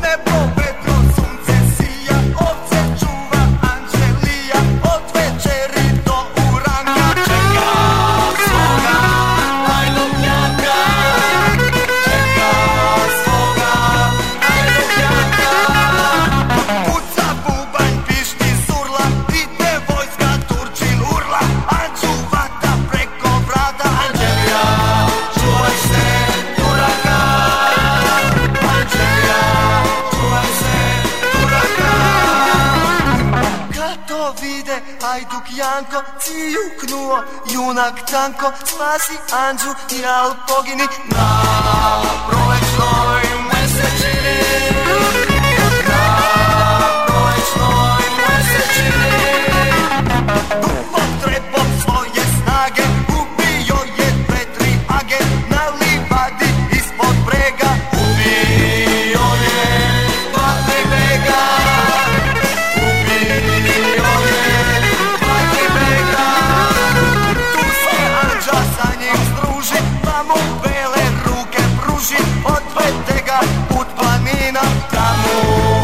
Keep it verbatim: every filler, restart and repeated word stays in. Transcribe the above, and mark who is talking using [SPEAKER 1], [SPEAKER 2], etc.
[SPEAKER 1] Hajduk Janko cijuknuo, junak Tanko spasi Anđu i al pogini na prolećnoj mesečini. Na prolećnoj mesečini upotrebom svoje snage ubio je dve, tri age na livadi ispod brega. Ubio je dva, tri bega. Odvete ga put planina, tamo